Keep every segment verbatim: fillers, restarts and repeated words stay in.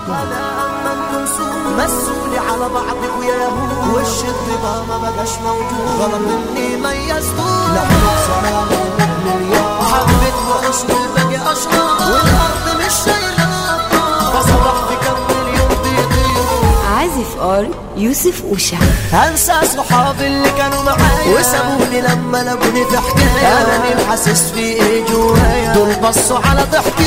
انا اما انتم سوء مسولي على بعضك وياهو وش الطبا ما بقاش موجود غلط اني ميزتوه نحن بسلام المليار حبيت وحسن الباقي اشرار والارض مش شايله فصبح في كم مليون بيطيروا. عازف ار يوسف أوشا. هنسى صحابي اللي كانوا معايا وسابوني لما لقوني في حكاية انا مين حاسس في ايه جوايا دول بصوا على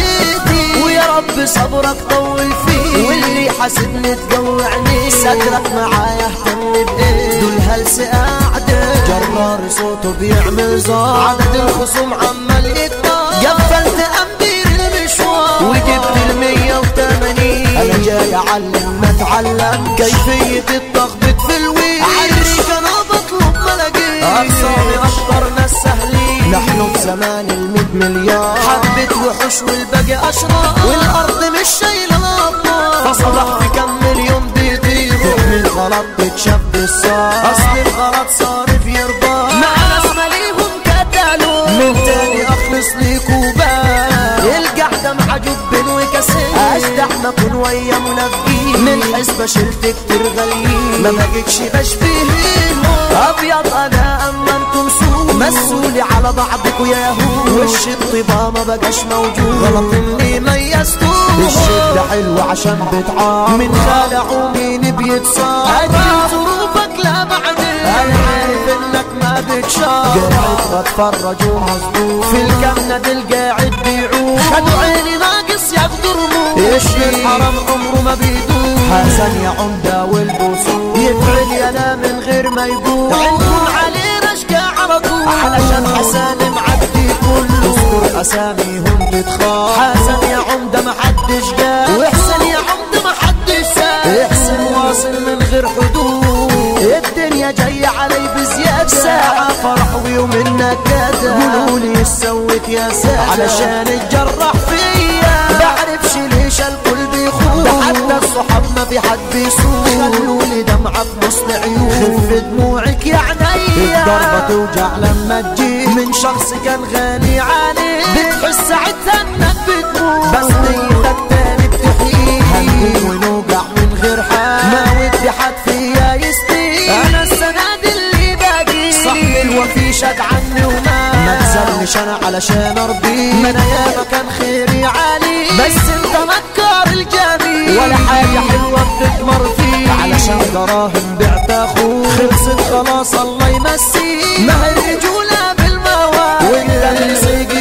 ضحكتي ويا رب صبرك طول فيه واللي حاسدني تجوعني صدرك معايا اهتم بايه دول هلس قاعدة جرار صوته بيعمل زار عدد الخصوم عمال يكتر قفلت امبير المشوار وجبت المية وتمانين انا جاي اعلم ما اتعلم كيفية التخبيط في الويل عالريك انا بطلب ما لاقيش اقصامي اكتر ناس سهلين نحن بزمان الميت مليار حبة وحوش والباقي اشرار والارض مش شايلة الابطال فصبح في كم مليون بيطيروا من الغلط تتشاف بالصار اصل الغلط صارف يرضى مع ناس ماليهم كتالو من تاني اخلص ليك وبال القعدة مع جب وكاسين اشتح ما اكون ويا منافقين من حسبة شلت كتير غاليين ما بقيتش بشبهين ابيض انا اما انتم سوء مسولي على بعضك وياهو وش الطبا ما بقاش موجود غلط اني ميزتوه الشدة حلوة عشان بتعار من خالع ومين بيتصار اجل ظروفك لا بعدين انا عارف انك ما بتشار قاعد بتفرج ومصدوق في الجنة القاعد بيعوم خدوا عيني ناقص ياخدوا رموش اشي الحرام عمره ما بيدوم حسن يا عمدة والبوصول يفعل يانا من غير ما يقول عندكم عليه رشقة على طول علشان حسن معدي كله اذكر اساميهم تتخاف حسن يا عمدة محدش قال واحسن يا عمدة محدش سال احسن واصل من غير حدود الدنيا جاية علي بزيادة ساعة فرح ويوم النكدة قولولي سويت يا سادة علشان اتجرح فيا بعرفش ليش الكل بيخون ده حتى الصحاب ما في حد بيصون خلولي دمعة بنص عيون خف دموعك يا عينيا الضربة توجع لما تجي من شخص كان غالي عليك بتحس ساعتها انك بتموت بس نيتك تاني بتحيي هنقوم ونوجع من غير حال ما ودي حد فيا يستيق انا السند اللي باقي صاحبي الوفي شد عني وما ما تزلش انا علشان ارضيك ما انا ياما كان خيري علي بس انت مكار الجميل ولا حاجة حلوة بتتمر فيه علشان دراهم بعت اخوك خلصت خلاص الله يمسيك ما هي الرجولة بالمواد وانت اللي سيجي